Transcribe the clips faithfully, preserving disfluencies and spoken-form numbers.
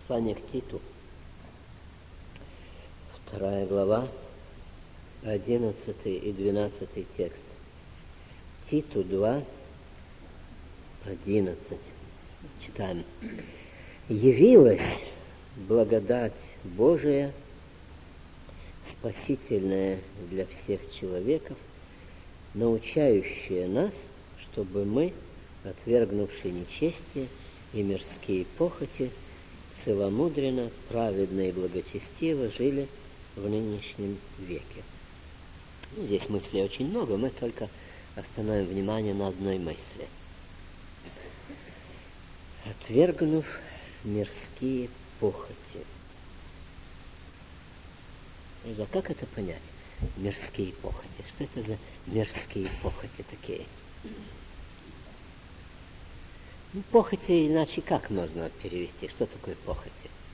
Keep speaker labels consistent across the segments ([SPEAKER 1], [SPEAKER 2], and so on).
[SPEAKER 1] Послание к Титу, вторая глава, одиннадцатый и двенадцатый текст. Титу два, одиннадцать. Читаем. «Явилась благодать Божия, спасительная для всех человеков, научающая нас, чтобы мы, отвергнувши нечестие и мирские похоти, целомудренно, праведно и благочестиво жили в нынешнем веке». Ну, здесь мыслей очень много, мы только остановим внимание на одной мысли. Отвергнув мирские похоти. А как это понять? Мирские похоти. Что это за мирские похоти такие? Ну, похоти иначе как можно перевести? Что такое похоти?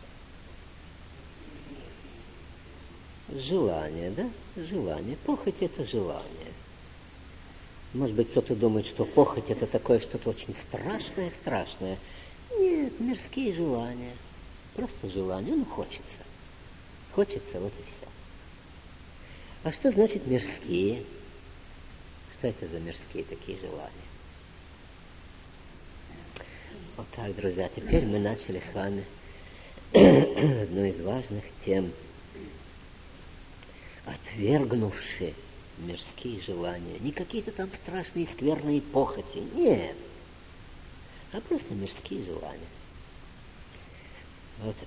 [SPEAKER 1] Желание, да? Желание. Похоть — это желание. Может быть, кто-то думает, что похоть — это такое что-то очень страшное-страшное. Нет, мирские желания. Просто желание. Ну, хочется. Хочется, вот и все. А что значит мирские? Что это за мирские такие желания? Вот так, друзья, теперь мы начали с вами одну из важных тем. Отвергнувши мирские желания. Не какие-то там страшные скверные похоти. Нет. А просто мирские желания. Вот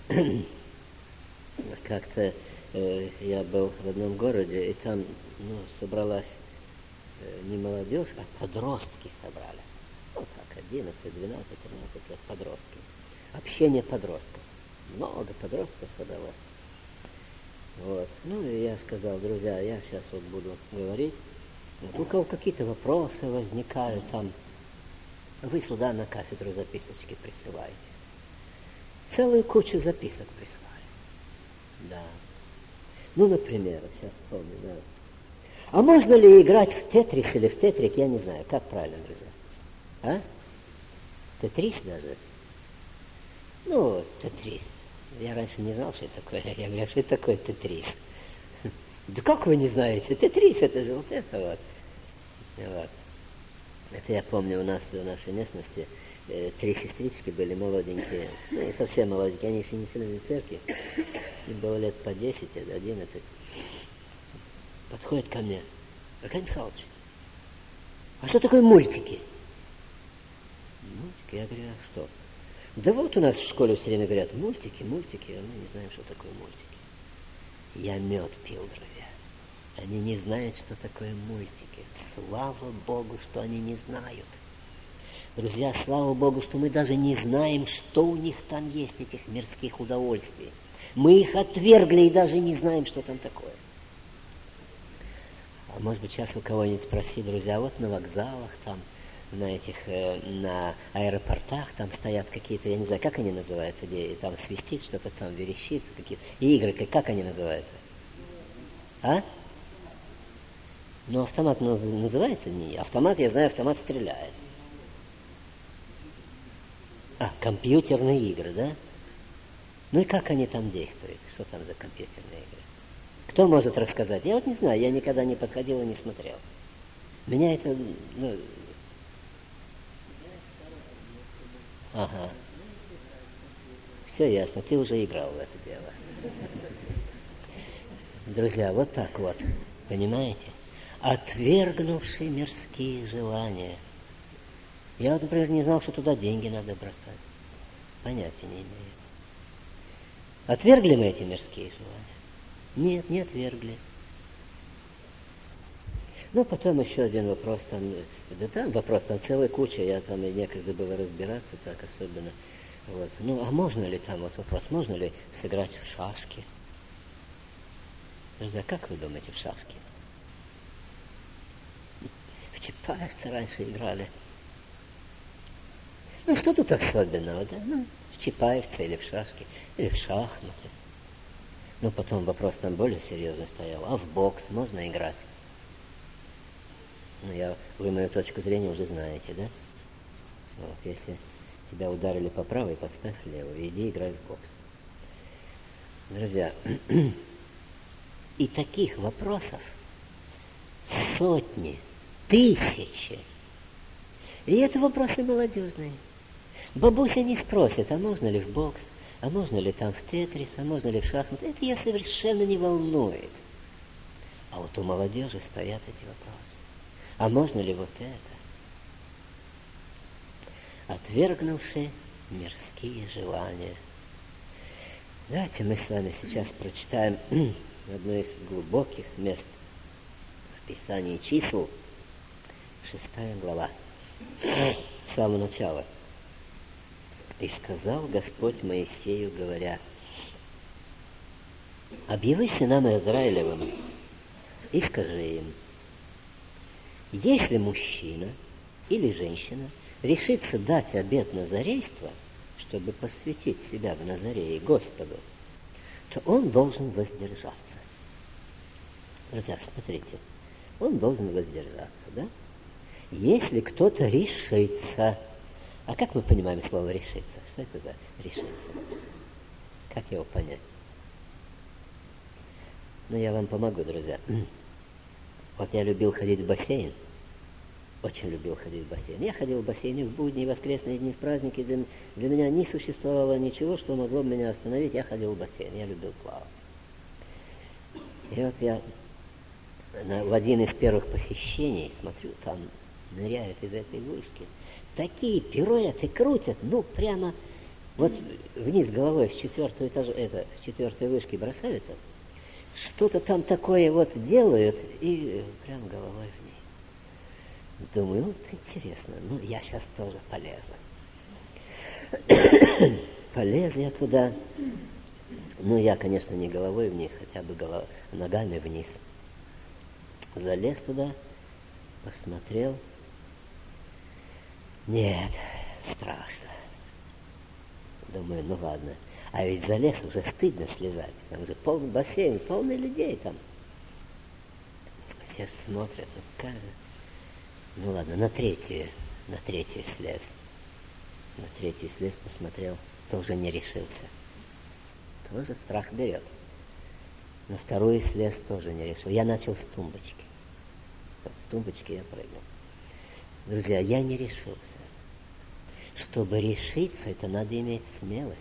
[SPEAKER 1] как-то э, я был в одном городе, и там ну, собралась э, не молодежь, а подростки собрались. Вот так, одиннадцать, двенадцать, тринадцать лет подростки. Общение подростков. Много подростков собралось. Вот. Ну, и я сказал, друзья, я сейчас вот буду говорить. Вот, у кого какие-то вопросы возникают там, вы сюда на кафедру записочки присылаете. Целую кучу записок прислали. Да. Ну, например, сейчас вспомню, да. А можно ли играть в тетрис или в тетрик, я не знаю. Как правильно, друзья? А? Тетрис даже? Ну, тетрис. Я раньше не знал, что это такое. Я говорю, что это такое тетрис? Да как вы не знаете? Тетрис — это же вот это вот. Вот. Это я помню, у нас в нашей местности э, три сестрички были молоденькие. Ну, не совсем молоденькие. Они еще не члены церкви. Им было лет по десять или одиннадцать. Подходят ко мне. Аркадий Михайлович, а что такое мультики? Мультики? Я говорю, а что? Да вот у нас в школе все время говорят, мультики, мультики, а мы не знаем, что такое мультики. Я мед пил, друзья. Они не знают, что такое мультики. Слава Богу, что они не знают. Друзья, слава Богу, что мы даже не знаем, что у них там есть, этих мирских удовольствий. Мы их отвергли и даже не знаем, что там такое. А может быть, сейчас у кого-нибудь спроси, друзья, вот на вокзалах там, на этих, э, на аэропортах там стоят какие-то, я не знаю, как они называются, где там свистит, что-то там верещит, какие-то игры, как они называются? А? Ну, автомат называется? Не, автомат, я знаю, автомат стреляет. А, компьютерные игры, да? Ну и как они там действуют? Что там за компьютерные игры? Кто может рассказать? Я вот не знаю, я никогда не подходил и не смотрел. Меня это, ну... Ага. Все ясно, ты уже играл в это дело. Друзья, вот так вот, понимаете? Отвергнувши мирские желания. Я вот, например, не знал, что туда деньги надо бросать. Понятия не имею. Отвергли мы эти мирские желания? Нет, не отвергли. Ну, потом еще один вопрос там, да там вопрос, там целая куча, я там и некогда было разбираться так особенно. Вот. Ну, а можно ли там, вот вопрос, можно ли сыграть в шашки? Друзья, как вы думаете, в шашки? В Чапаевце раньше играли. Ну, что тут особенного, да? Ну, в Чапаевце или в шашки, или в шахматы. Ну, потом вопрос там более серьезный стоял. А в бокс можно играть? Ну, я, вы мою точку зрения уже знаете, да? Вот, если тебя ударили по правой, подставь левую, иди играй в бокс. Друзья, и таких вопросов сотни, тысячи. И это вопросы молодежные. Бабуся не спросит, а можно ли в бокс, а можно ли там в тетрис, а можно ли в шахматы. Это ее совершенно не волнует. А вот у молодежи стоят эти вопросы. А можно ли вот это? Отвергнувши мирские желания. Давайте мы с вами сейчас прочитаем одно из глубоких мест в Писании чисел, шестая глава, с самого начала. «И сказал Господь Моисею, говоря: объяви сынам Израилевым и скажи им: если мужчина или женщина решится дать обет назарейства, чтобы посвятить себя в Назарее Господу, то он должен воздержаться». Друзья, смотрите, он должен воздержаться, да? Если кто-то решится, а как мы понимаем слово «решиться»? Что это за «решиться»? Как его понять? Ну, я вам помогу, друзья. Вот я любил ходить в бассейн. Очень любил ходить в бассейн. Я ходил в бассейн и в будни, и в воскресные дни, в праздники. Для, для меня не существовало ничего, что могло бы меня остановить. Я ходил в бассейн. Я любил плавать. И вот я на, в один из первых посещений смотрю, там ныряют из этой вышки. Такие пируэты крутят, ну, прямо вот вниз головой с четвертого этажа, это, с четвертой вышки бросаются. Что-то там такое вот делают, и прям головой вниз. Думаю, вот интересно, ну, я сейчас тоже полезу. Полез я туда. Ну, я, конечно, не головой вниз, хотя бы голов... ногами вниз. Залез туда, посмотрел. Нет, страшно. Думаю, ну ладно. А ведь залез, уже стыдно слезать. Там же полный бассейн, полный людей там. Все же смотрят, ну как же. Ну ладно, на третью, на третью слез. На третью слез посмотрел, тоже не решился. Тоже страх берет. На вторую слез тоже не решил. Я начал с тумбочки. Вот с тумбочки я прыгал. Друзья, я не решился. Чтобы решиться, это надо иметь смелость.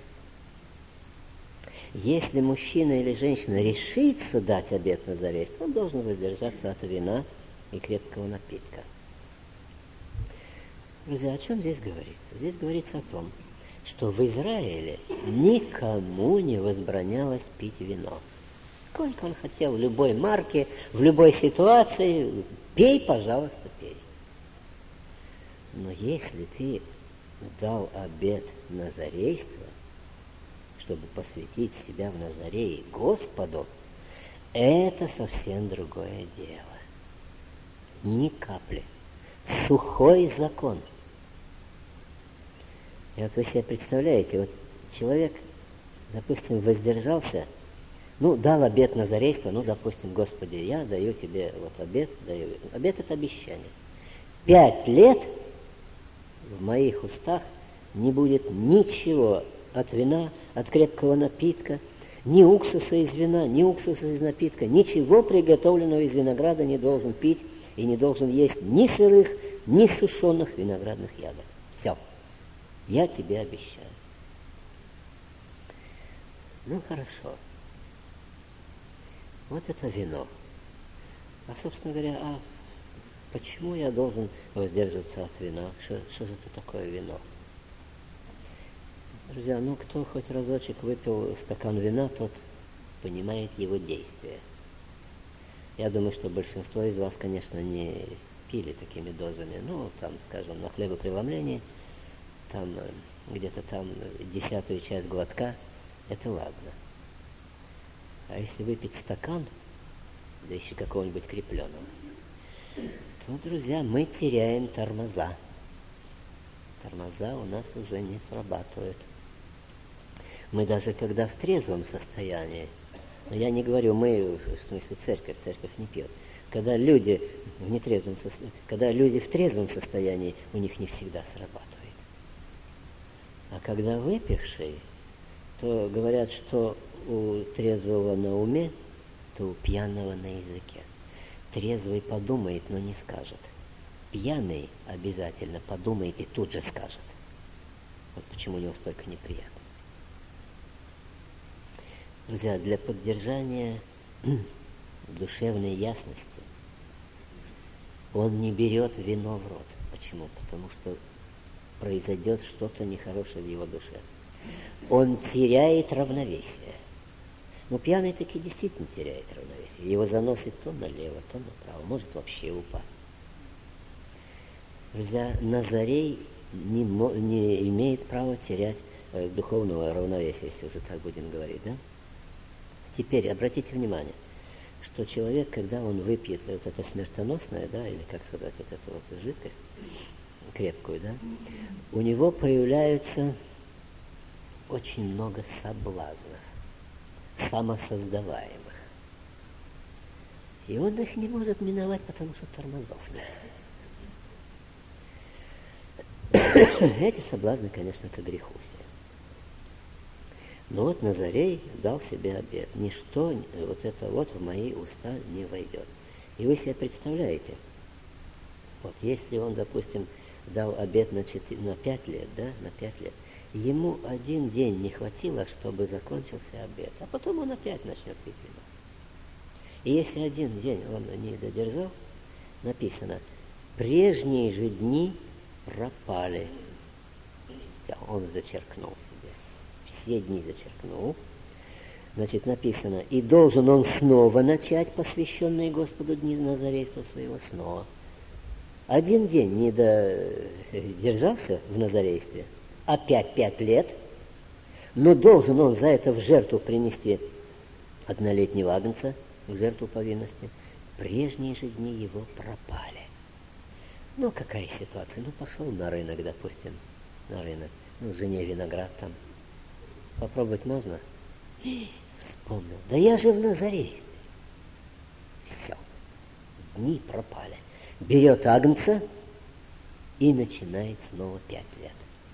[SPEAKER 1] Если мужчина или женщина решится дать обет назарейства, он должен воздержаться от вина и крепкого напитка. Друзья, о чем здесь говорится? Здесь говорится о том, что в Израиле никому не возбранялось пить вино. Сколько он хотел, в любой марке, в любой ситуации, пей, пожалуйста, пей. Но если ты дал обет назарейства, чтобы посвятить себя в Назарее Господу, это совсем другое дело. Ни капли. Сухой закон. И вот вы себе представляете, вот человек, допустим, воздержался, ну, дал обет назарейства, ну, допустим, Господи, я даю тебе вот обет, даю. Обет — это обещание. Пять лет в моих устах не будет ничего от вина, от крепкого напитка, ни уксуса из вина, ни уксуса из напитка, ничего приготовленного из винограда не должен пить и не должен есть ни сырых, ни сушеных виноградных ягод. Все. Я тебе обещаю. Ну, хорошо. Вот это вино. А, собственно говоря, а почему я должен воздерживаться от вина? Что, что же это такое вино? Друзья, ну, кто хоть разочек выпил стакан вина, тот понимает его действие. Я думаю, что большинство из вас, конечно, не пили такими дозами. Ну, там, скажем, на хлебопреломлении, там где-то там десятую часть глотка, это ладно. А если выпить стакан, да еще какого-нибудь крепленого, то, друзья, мы теряем тормоза. Тормоза у нас уже не срабатывают. Мы даже когда в трезвом состоянии, но я не говорю мы, в смысле церковь, церковь не пьет. Когда люди в нетрезвом состоянии, когда люди в трезвом состоянии, у них не всегда срабатывает. А когда выпившие, то говорят, что у трезвого на уме, то у пьяного на языке. Трезвый подумает, но не скажет. Пьяный обязательно подумает и тут же скажет. Вот почему у него столько неприятностей. Друзья, для поддержания душевной ясности он не берет вино в рот. Почему? Потому что произойдет что-то нехорошее в его душе. Он теряет равновесие. Но пьяный таки действительно теряет равновесие. Его заносит то налево, то направо. Может вообще упасть. Друзья, Назарей не, не имеет права терять э, духовного равновесия, если уже так будем говорить, да? Теперь обратите внимание, что человек, когда он выпьет вот это смертоносное, да, или, как сказать, вот эту вот жидкость крепкую, да, у него появляются очень много соблазнов, самосоздаваемых. И он их не может миновать, потому что тормозов нет. Эти соблазны, конечно, к греху все. Но вот Назарей дал себе обет. Ничто вот это вот в мои уста не войдет. И вы себе представляете, вот если он, допустим, дал обет на, четыре, на пять лет, да, на пять лет, ему один день не хватило, чтобы закончился обет, а потом он опять начнет пить вино. И если один день он не додержал, написано, прежние же дни пропали. Все, он зачеркнул себе. Все дни зачеркнул. Значит, написано, и должен он снова начать посвященные Господу дни назарейства своего снова. Один день не додержался в назарействе, опять пять лет, но должен он за это в жертву принести однолетнего агнца, в жертву повинности. Прежние же дни его пропали. Ну, какая ситуация? Ну, пошел на рынок, допустим, на рынок, ну, жене виноград там. Попробовать можно? Вспомнил. Да я же в назарействе. Все. Дни пропали. Берет агнца и начинает снова пять лет.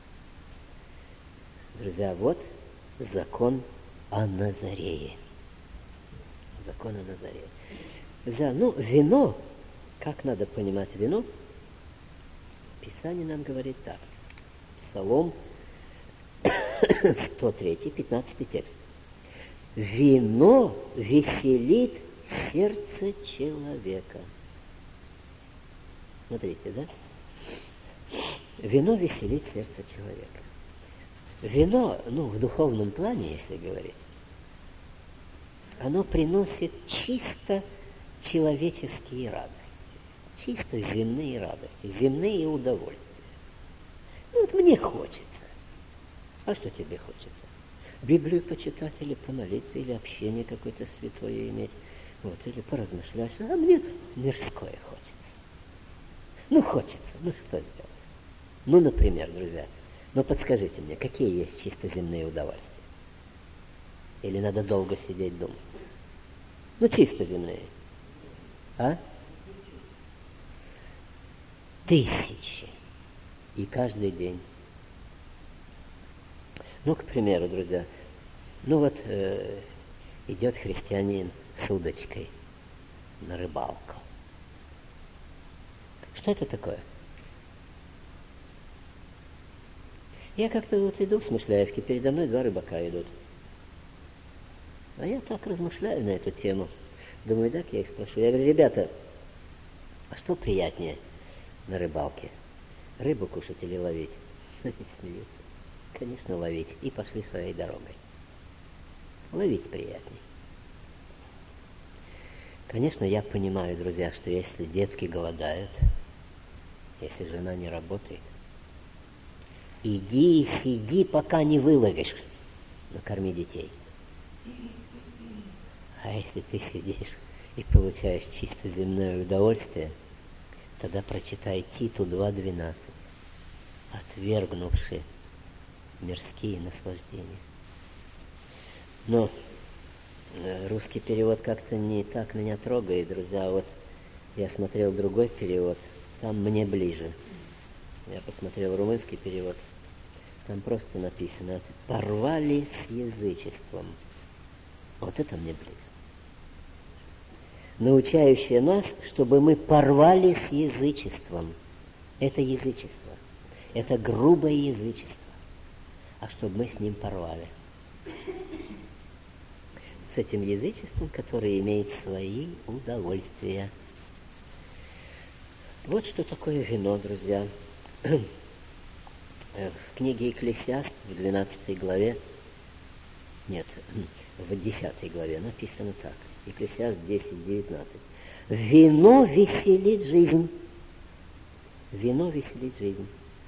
[SPEAKER 1] Друзья, вот закон о Назарее. Закон о Назарее. Друзья, ну, вино, как надо понимать вино? Писание нам говорит так. Псалом сто три, пятнадцатый текст. Вино веселит сердце человека. Смотрите, да? Вино веселит сердце человека. Вино, ну, в духовном плане, если говорить, оно приносит чисто человеческие радости, чисто земные радости, земные удовольствия. Ну, вот мне хочется. А что тебе хочется? Библию почитать или помолиться, или общение какое-то святое иметь, вот, или поразмышлять. А мне мирское хочется. Ну, хочется, ну что сделаешь? Ну, например, друзья, ну подскажите мне, какие есть чисто земные удовольствия? Или надо долго сидеть думать? Ну, чисто земные. А? Тысячи. И каждый день. Ну, к примеру, друзья, ну вот э, идет христианин с удочкой на рыбалку. Что это такое? Я как-то вот иду в Смышляевке, передо мной два рыбака идут. А я так размышляю на эту тему. Думаю, так я их спрошу. Я говорю, ребята, а что приятнее на рыбалке? Рыбу кушать или ловить? Они смеются. Конечно, ловить. И пошли своей дорогой. Ловить приятней. Конечно, я понимаю, друзья, что если детки голодают, если жена не работает, иди и сиди, пока не выловишь, накорми детей. А если ты сидишь и получаешь чисто земное удовольствие, тогда прочитай Титу два двенадцать, отвергнувши мирские наслаждения. Но русский перевод как-то не так меня трогает, друзья. Вот я смотрел другой перевод, там мне ближе. Я посмотрел румынский перевод, там просто написано: порвали с язычеством Вот это мне близко. Научающая нас, чтобы мы порвали с язычеством. Это язычество. Это грубое язычество. А чтобы мы с ним порвали. С этим язычеством, которое имеет свои удовольствия. Вот что такое вино, друзья. В книге Екклесиаст в двенадцатой главе, нет, в десятой главе написано так. Екклесиаст десять девятнадцать. Вино веселит жизнь. Вино веселит жизнь.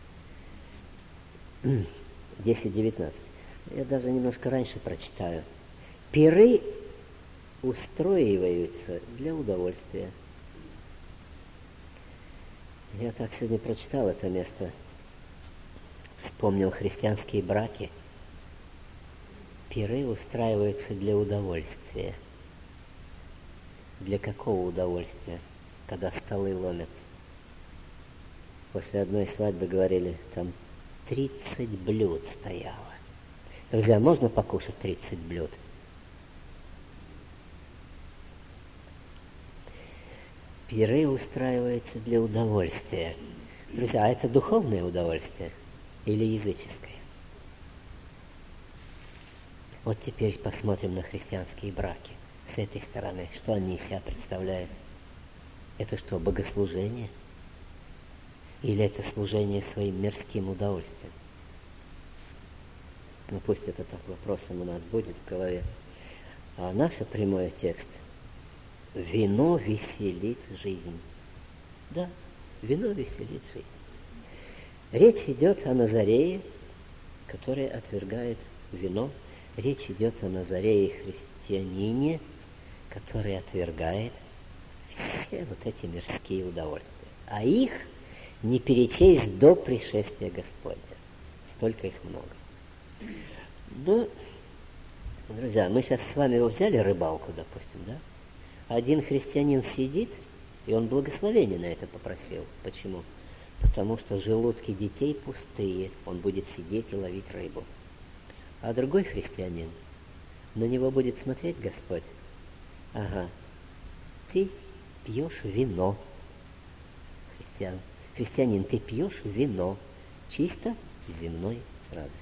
[SPEAKER 1] десять девятнадцать. Я даже немножко раньше прочитаю. Пиры устроиваются для удовольствия. Я так сегодня прочитал это место. Вспомнил христианские браки. Пиры устраиваются для удовольствия. Для какого удовольствия? Когда столы ломятся. После одной свадьбы говорили, там тридцать блюд стояло. Друзья, можно покушать тридцать блюд? Пиры устраиваются для удовольствия. Друзья, а это духовное удовольствие или языческое? Вот теперь посмотрим на христианские браки с этой стороны. Что они из себя представляют? Это что, богослужение? Или это служение своим мирским удовольствием? Ну пусть это так вопросом у нас будет в голове. А наш прямой текст: вино веселит жизнь. Да, вино веселит жизнь. Речь идет о Назарее, который отвергает вино. Речь идет о Назарее-христианине, который отвергает все вот эти мирские удовольствия. А их не перечесть до пришествия Господня. Столько их много. Ну, друзья, мы сейчас с вами взяли рыбалку, допустим, да? Один христианин сидит, и он благословение на это попросил. Почему? Потому что желудки детей пустые, он будет сидеть и ловить рыбу. А другой христианин, на него будет смотреть Господь. Ага, ты пьешь вино. Христиан. Христианин, ты пьешь вино чисто земной радости.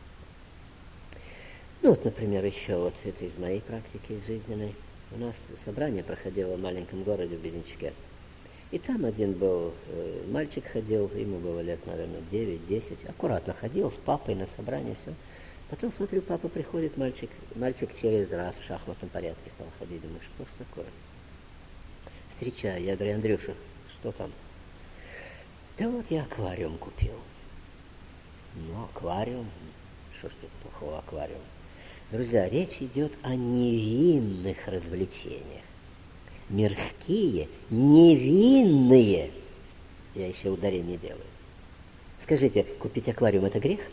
[SPEAKER 1] Ну вот, например, еще вот это из моей практики, из жизненной. У нас собрание проходило в маленьком городе в Безенчуке. И там один был, э, мальчик ходил, ему было лет, наверное, девять-десять. Аккуратно ходил с папой на собрание, все. Потом, смотрю, папа приходит, мальчик, мальчик через раз в шахматном порядке стал ходить. Думаю, что ж такое? Встречаю, я говорю, Андрюша, что там? Да вот я аквариум купил. Ну, аквариум, что ж тут плохого аквариум? Друзья, речь идет о невинных развлечениях. Мирские, невинные. Я еще ударение делаю. Скажите, купить аквариум — это грех?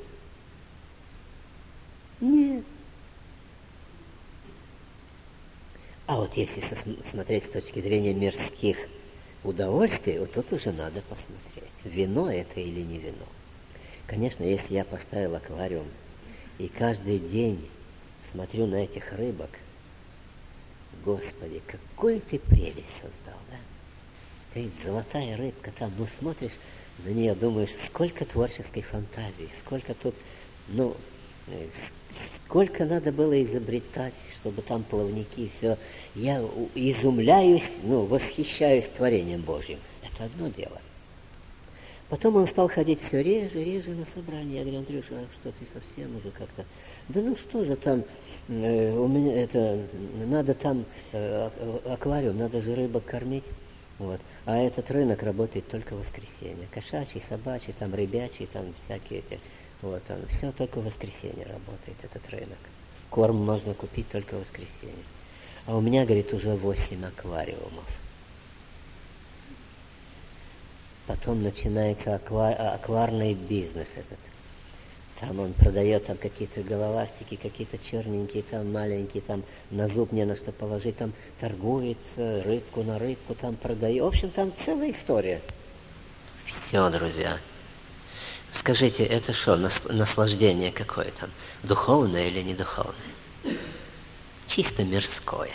[SPEAKER 1] Нет. А вот если смотреть с точки зрения мирских удовольствий, вот тут уже надо посмотреть, вино это или не вино. Конечно, если я поставил аквариум и каждый день смотрю на этих рыбок, Господи, какой ты прелесть создал, да? Ты золотая рыбка там, ну смотришь на нее, думаешь, сколько творческой фантазии, сколько тут, ну, сколько надо было изобретать, чтобы там плавники, все. Я изумляюсь, ну, восхищаюсь творением Божьим. Это одно дело. Потом он стал ходить все реже, реже на собрания. Я говорю, Андрюша, а что ты совсем уже как-то... Да ну что же там, э, у меня это, надо там э, аквариум, надо же рыбок кормить. Вот. А этот рынок работает только в воскресенье. Кошачий, собачий, там рыбячий, там всякие эти... Вот там, все только в воскресенье работает этот рынок. Корм можно купить только в воскресенье. А у меня, говорит, уже восемь аквариумов. Потом начинается аква... акварный бизнес этот. Там он продает там какие-то головастики, какие-то черненькие, там маленькие, там на зуб не на что положить, там торгуется, рыбку на рыбку там продает. В общем, там целая история. Все, друзья. Скажите, это что, наслаждение какое-то? Духовное или не духовное? чисто мирское.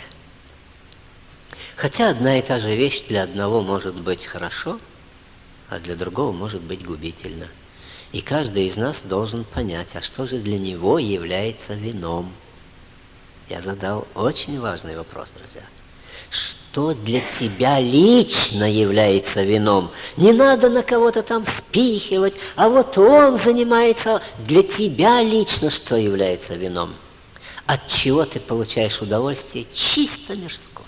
[SPEAKER 1] Хотя одна и та же вещь для одного может быть хорошо, а для другого может быть губительно. И каждый из нас должен понять, а что же для него является вином. Я задал очень важный вопрос, друзья. Что для тебя лично является вином? Не надо на кого-то там спихивать, а вот он занимается. Для тебя лично что является вином? От чего ты получаешь удовольствие чисто мирское?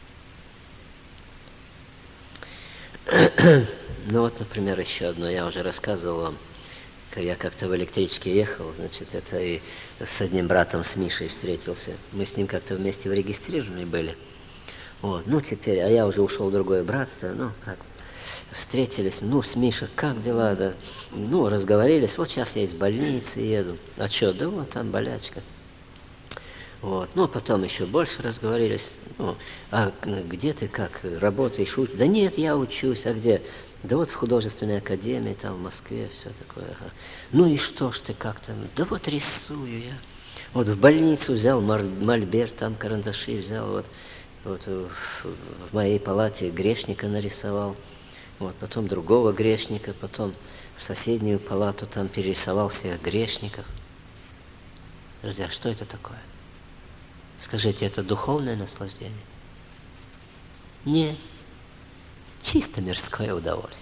[SPEAKER 1] Ну вот, например, еще одно. Я уже рассказывал вам. Я как-то в электричке ехал, значит, это и с одним братом, с Мишей встретился. Мы с ним как-то вместе зарегистрированы были. Вот, ну теперь, а я уже ушел в другое братство, ну как, встретились, ну с Мишей, как дела, да, ну разговорились, вот сейчас я из больницы еду, а что, да вот там болячка. Вот, ну потом еще больше разговорились, ну, а где ты, как, работаешь, учишь? Да нет, я учусь, а где? Да вот в художественной академии, там в Москве, все такое. Ага. Ну и что ж ты как там? Да вот рисую я. Вот в больницу взял мольберт, там карандаши взял, вот, вот в, в моей палате грешника нарисовал, вот, потом другого грешника, потом в соседнюю палату там перерисовал всех грешников. Друзья, что это такое? Скажите, это духовное наслаждение? Нет. Чисто мирское удовольствие.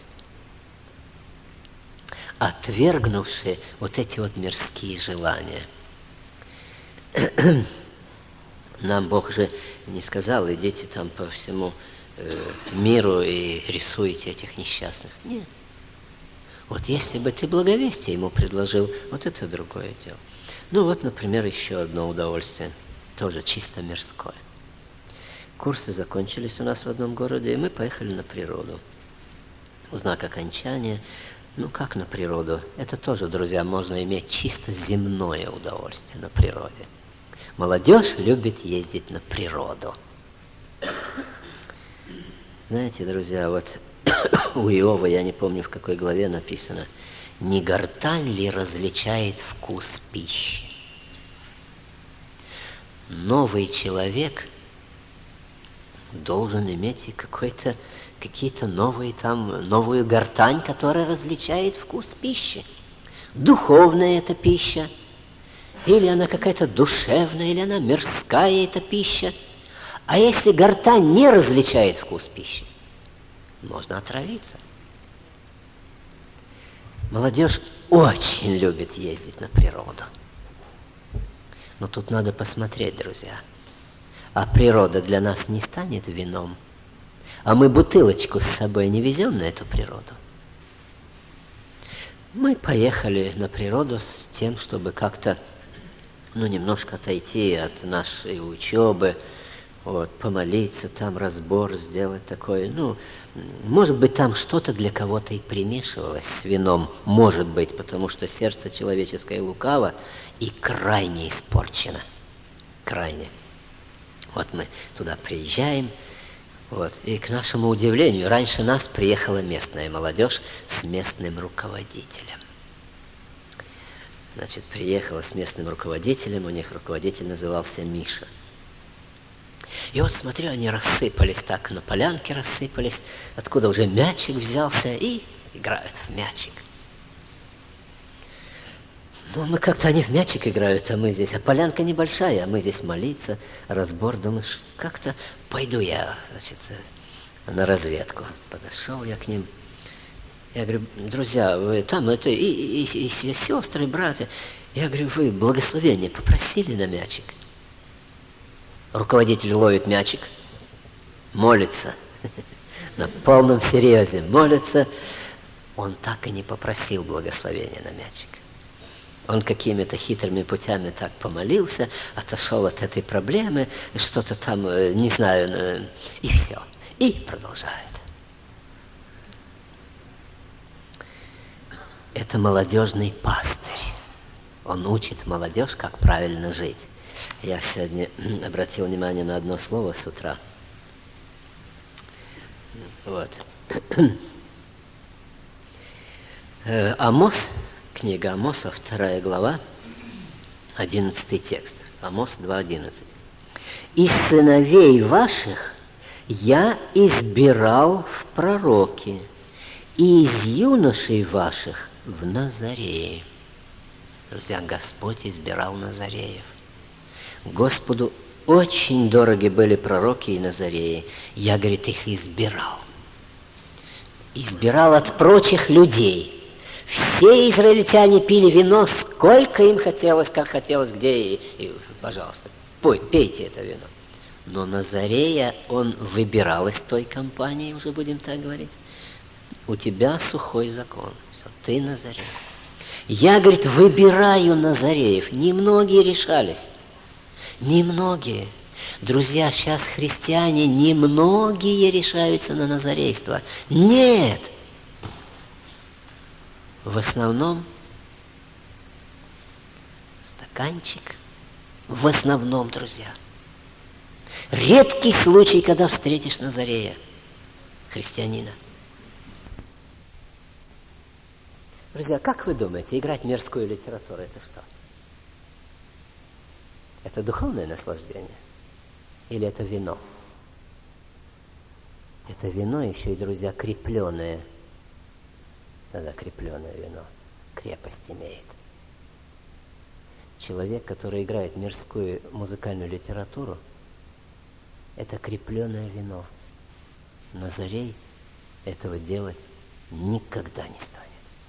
[SPEAKER 1] Отвергнувшие вот эти вот мирские желания. Нам Бог же не сказал, идите там по всему э, миру и рисуйте этих несчастных. Нет. Вот если бы ты благовестие ему предложил, вот это другое дело. Ну вот, например, еще одно удовольствие, тоже чисто мирское. Курсы закончились у нас в одном городе, и мы поехали на природу. В знак окончания, ну как на природу? Это тоже, друзья, можно иметь чисто земное удовольствие на природе. Молодежь любит ездить на природу. Знаете, друзья, вот у Иова, я не помню, в какой главе написано, «Не гортань ли различает вкус пищи?» Новый человек должен иметь и какой-то, какие-то новые там, новую гортань, которая различает вкус пищи. Духовная эта пища, или она какая-то душевная, или она мирская эта пища. А если гортань не различает вкус пищи, можно отравиться. Молодежь очень любит ездить на природу. Но тут надо посмотреть, друзья. А природа для нас не станет вином. А мы бутылочку с собой не везем на эту природу. Мы поехали на природу с тем, чтобы как-то, ну, немножко отойти от нашей учебы, вот, помолиться, там разбор сделать такой. Ну, может быть, там что-то для кого-то и примешивалось с вином. Может быть, потому что сердце человеческое лукаво и крайне испорчено. Крайне. Вот мы туда приезжаем, вот, и к нашему удивлению, раньше нас приехала местная молодежь с местным руководителем. Значит, приехала с местным руководителем, у них руководитель назывался Миша. И вот, смотрю, они рассыпались так, на полянке рассыпались, откуда уже мячик взялся, и играют в мячик. Ну, мы как-то, они в мячик играют, а мы здесь, а полянка небольшая, а мы здесь молиться, разбор, думаешь, как-то пойду я, значит, на разведку. Подошел я к ним. Я говорю, друзья, вы там, это и, и, и, и сестры, и братья. Я говорю, вы благословение попросили на мячик? Руководитель ловит мячик, молится, на полном серьезе молится. Он так и не попросил благословения на мячик. Он какими-то хитрыми путями так помолился, отошел от этой проблемы, что-то там, не знаю, и все. И продолжает. Это молодежный пастырь. Он учит молодежь, как правильно жить. Я сегодня обратил внимание на одно слово с утра. Вот. Амос, книга Амоса, вторая глава, одиннадцатый текст. Амос два одиннадцать. из сыновей ваших я избирал в пророки, и из юношей ваших в Назареи. Друзья, Господь избирал Назареев. Господу очень дороги были пророки и Назареи. Я, говорит, их избирал. Избирал от прочих людей. Все израильтяне пили вино, сколько им хотелось, как хотелось, где и, и пожалуйста, пой, пейте это вино. Но Назарея он выбирал из той компании, уже будем так говорить. У тебя сухой закон. Все, ты Назарей. Я, говорит, выбираю Назареев. Немногие решались. Немногие. Друзья, сейчас христиане немногие решаются на назарейство. Нет! В основном стаканчик. В основном, друзья. Редкий случай, когда встретишь Назарея, христианина. Друзья, как вы думаете, играть мирскую литературу — это что? Это духовное наслаждение? Или это вино? Это вино еще и, друзья, крепленное. Тогда крепленное вино крепость имеет. Человек, который играет мирскую музыкальную литературу, это крепленное вино. Назарей этого делать никогда не станет.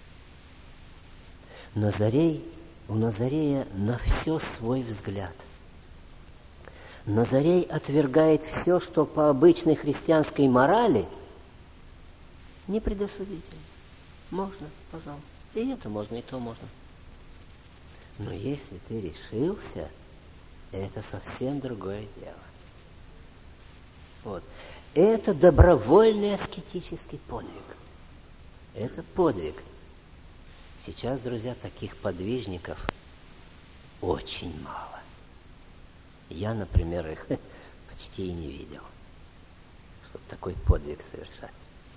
[SPEAKER 1] Назарей, у Назарея на все свой взгляд. Назарей отвергает все, что по обычной христианской морали не предосудительно. Можно, пожалуйста. И это можно, и то можно. Но если ты решился, это совсем другое дело. Вот. Это добровольный аскетический подвиг. Это подвиг. Сейчас, друзья, таких подвижников очень мало. Я, например, их почти и не видел, чтобы такой подвиг совершать.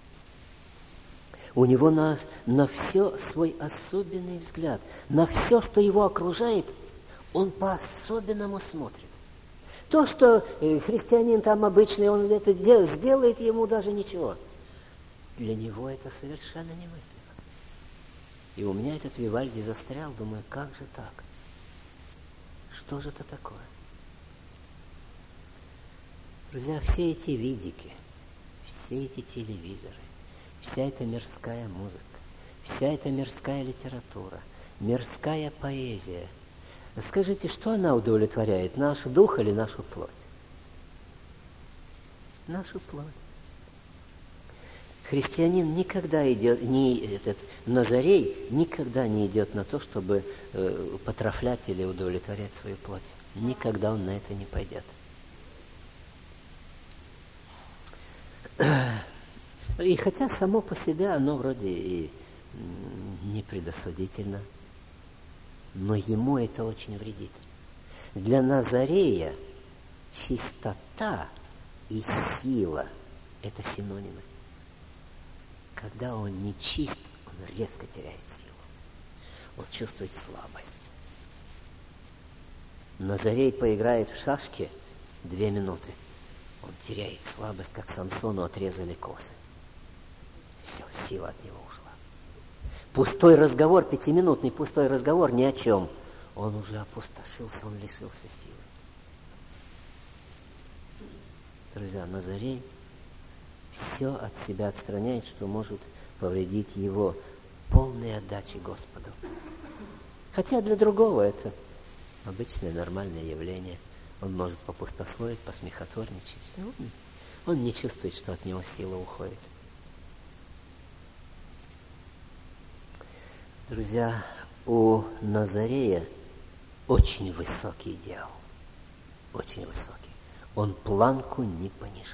[SPEAKER 1] У него на, на все свой особенный взгляд. На все, что его окружает, он по-особенному смотрит. То, что христианин там обычный, он это делает, сделает ему даже ничего. Для него это совершенно немыслимо. И у меня этот Вивальди застрял, думаю, как же так? Что же это такое? Друзья, все эти видики, все эти телевизоры, вся эта мирская музыка, вся эта мирская литература, мирская поэзия. Скажите, что она удовлетворяет? Наш дух или нашу плоть? Нашу плоть. Христианин никогда идет, не, этот Назарей никогда не идет на то, чтобы э, потрафлять или удовлетворять свою плоть. Никогда он на это не пойдет. И хотя само по себе оно вроде и не предосудительно, но ему это очень вредит. Для Назарея чистота и сила – это синонимы. Когда он не чист, он резко теряет силу. Он чувствует слабость. Назарей поиграет в шашки две минуты. Он теряет слабость, как Самсону отрезали косы. Все, сила от него ушла. Пустой разговор, пятиминутный пустой разговор ни о чем. Он уже опустошился, он лишился силы. Друзья, Назарей все от себя отстраняет, что может повредить его полной отдаче Господу. Хотя для другого это обычное нормальное явление. Он может попустословить, посмехотворничать. Он, он не чувствует, что от него сила уходит. Друзья, у Назарея очень высокий идеал. Очень высокий. Он планку не понижает.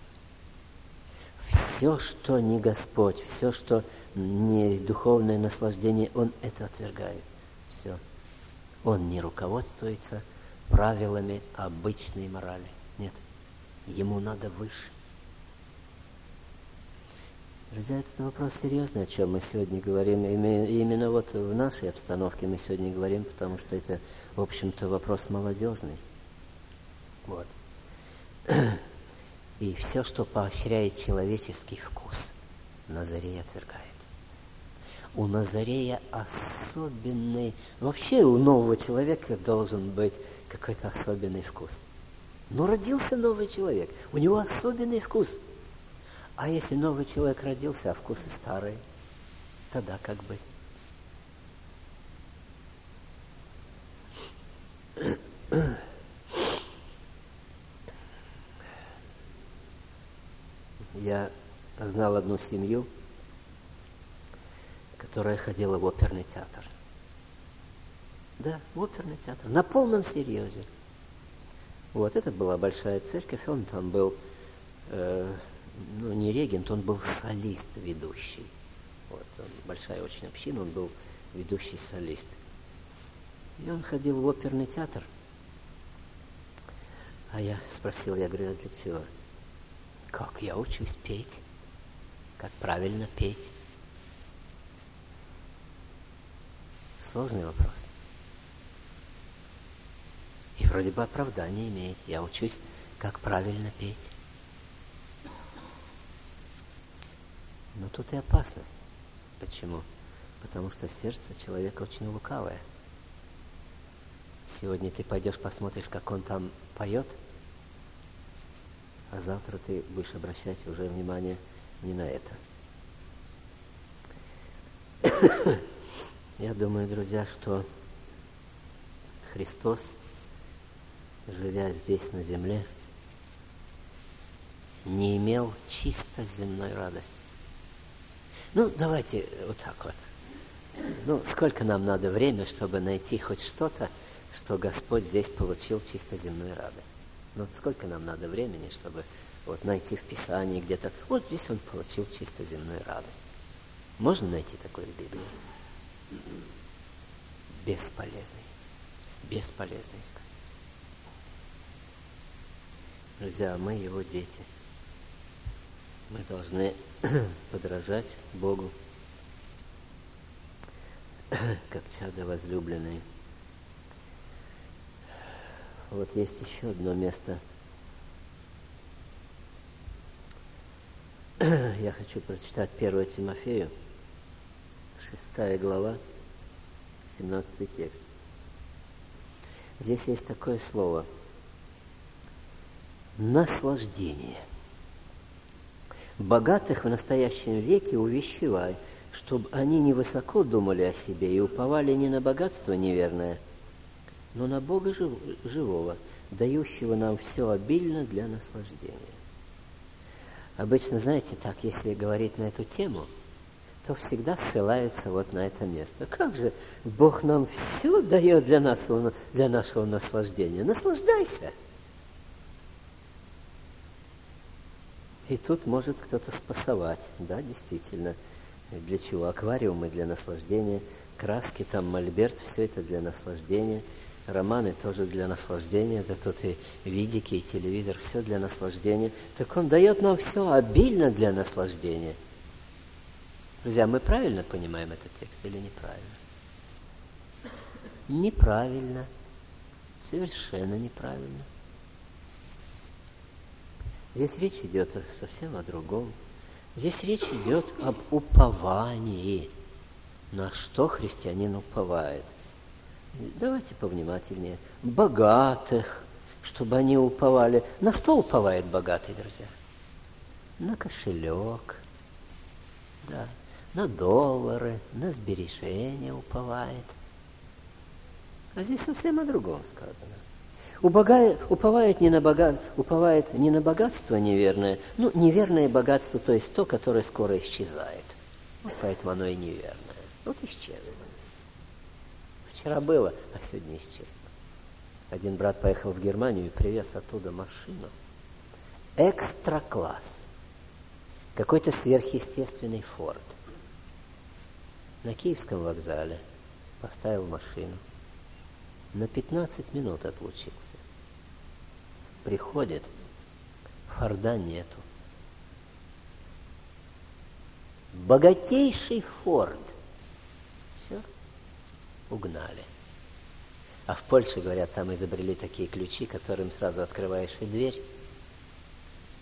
[SPEAKER 1] Все, что не Господь, все, что не духовное наслаждение, он это отвергает. Все. Он не руководствуется правилами обычной морали. Нет. Ему надо выше. Друзья, этот вопрос серьезный, о чем мы сегодня говорим. Именно вот в нашей обстановке мы сегодня говорим, потому что это, в общем-то, вопрос молодежный. Вот. И все, что поощряет человеческий вкус, Назарей отвергает. У Назарея особенный... Вообще у нового человека должен быть какой-то особенный вкус. Но родился новый человек, у него особенный вкус. А если новый человек родился, а вкусы старые, тогда как быть? Я знал одну семью, которая ходила в оперный театр. Да, в оперный театр, на полном серьезе. Вот, это была большая церковь, он там был, э, ну, не регент, он был солист ведущий. Вот, он, большая очень община, он был ведущий солист. И он ходил в оперный театр. А я спросил, я говорю, а для чего? Как? Я учусь петь. Как правильно петь? Сложный вопрос. И вроде бы оправдание имеет. Я учусь, как правильно петь. Но тут и опасность. Почему? Потому что сердце человека очень лукавое. Сегодня ты пойдешь посмотришь, как он там поет, а завтра ты будешь обращать уже внимание не на это. Я думаю, друзья, что Христос, живя здесь на земле, не имел чисто земной радости. Ну, давайте вот так вот. Ну, сколько нам надо времени, чтобы найти хоть что-то, что Господь здесь получил чисто земную радость? Ну, сколько нам надо времени, чтобы вот найти в Писании где-то, вот здесь он получил чисто земную радость. Можно найти такое в Библии? Бесполезно. Бесполезно искать. Друзья, мы его дети. Мы должны подражать Богу, как чада возлюбленные. Вот есть еще одно место. Я хочу прочитать первое Тимофею, шестая глава, семнадцатый текст. Здесь есть такое слово. Наслаждение. Богатых в настоящем веке увещевай, чтобы они не высоко думали о себе и уповали не на богатство неверное, но на Бога живого, дающего нам все обильно для наслаждения. Обычно, знаете, так, если говорить на эту тему, то всегда ссылаются вот на это место. Как же Бог нам все дает для нашего, для нашего наслаждения? Наслаждайся! И тут может кто-то спасовать. Да, действительно. Для чего? Аквариумы для наслаждения, краски, там мольберт, все это для наслаждения. Романы тоже для наслаждения, да тут и видики, и телевизор, все для наслаждения. Так он дает нам все обильно для наслаждения. Друзья, мы правильно понимаем этот текст или неправильно? Неправильно. Совершенно неправильно. Здесь речь идет совсем о другом. Здесь речь идет об уповании. На что христианин уповает? Давайте повнимательнее. Богатых, чтобы они уповали. На что уповает богатый, друзья? На кошелек, да, на доллары, на сбережения уповает. А здесь совсем о другом сказано. Убогает, уповает, не на бога, уповает не на богатство неверное, ну, неверное богатство, то есть то, которое скоро исчезает. Вот поэтому оно и неверное. Вот исчезло. Вчера было, а сегодня исчезло. Один брат поехал в Германию и привез оттуда машину. Экстра-класс. Какой-то сверхъестественный Форд. На Киевском вокзале поставил машину. На пятнадцать минут отлучился. Приходит, Форда нету. Богатейший Форд. Все, угнали. А в Польше, говорят, там изобрели такие ключи, которым сразу открываешь и дверь,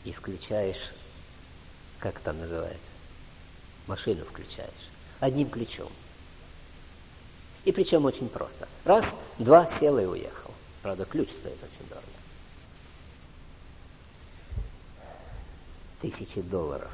[SPEAKER 1] и включаешь, как там называется, машину включаешь, одним ключом. И причем очень просто. Раз, два, сел и уехал. Правда, ключ стоит очень дорого. Тысячи долларов.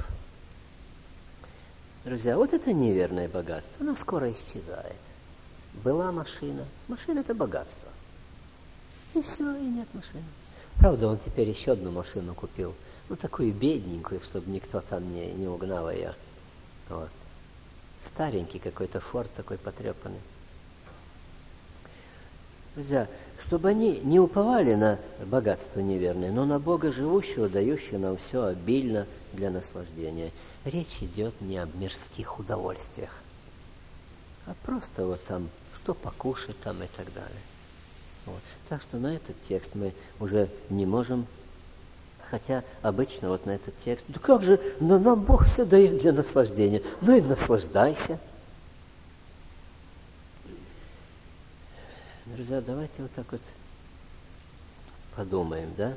[SPEAKER 1] Друзья, вот это неверное богатство. Оно скоро исчезает. Была машина. Машина – это богатство. И все, и нет машины. Правда, он теперь еще одну машину купил. Ну, такую бедненькую, чтобы никто там не, не угнал ее. Вот. Старенький какой-то форт такой потрепанный. Друзья, чтобы они не уповали на богатство неверное, но на Бога живущего, дающего нам все обильно для наслаждения. Речь идет не об мирских удовольствиях, а просто вот там, что покушать там и так далее. Вот. Так что на этот текст мы уже не можем, хотя обычно вот на этот текст, да как же, но нам Бог все дает для наслаждения, ну и наслаждайся. Друзья, давайте вот так вот подумаем, да?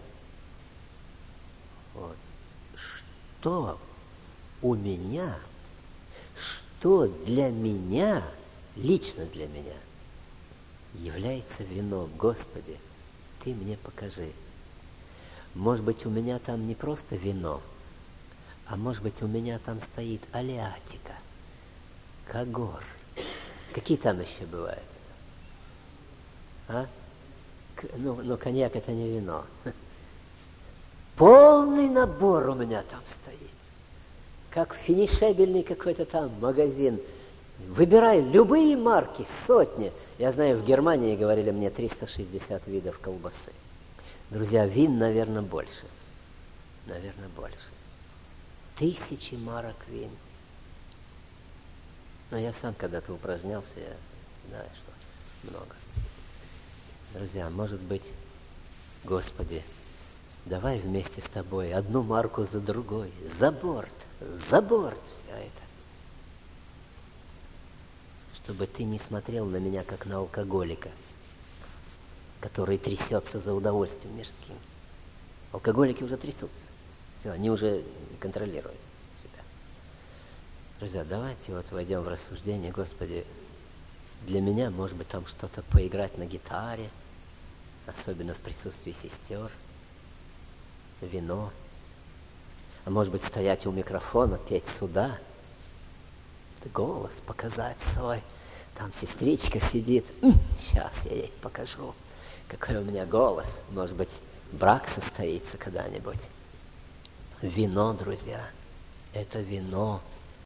[SPEAKER 1] Вот. Что у меня, что для меня, лично для меня, является вином? Господи, Ты мне покажи. Может быть, у меня там не просто вино, а может быть, у меня там стоит алиатика, когор. Какие там еще бывают? А? Ну, ну, коньяк это не вино. Полный набор у меня там стоит. Как финишебельный какой-то там магазин. Выбирай любые марки, сотни. Я знаю, в Германии говорили мне триста шестьдесят видов колбасы. Друзья, вин, наверное, больше. Наверное, больше. Тысячи марок вин. Но я сам когда-то упражнялся, я знаю, что много. Друзья, может быть, Господи, давай вместе с Тобой одну марку за другой, за борт, за борт все это. Чтобы Ты не смотрел на меня, как на алкоголика, который трясется за удовольствием мирским. Алкоголики уже трясутся. Все, они уже контролируют себя. Друзья, давайте вот войдем в рассуждение. Господи, для меня, может быть, там что-то поиграть на гитаре, особенно в присутствии сестер, вино. А может быть, стоять у микрофона, петь сюда, голос показать свой. Там сестричка сидит. Сейчас я ей покажу, какой у меня голос. Может быть, брак состоится когда-нибудь. Вино, друзья, это вино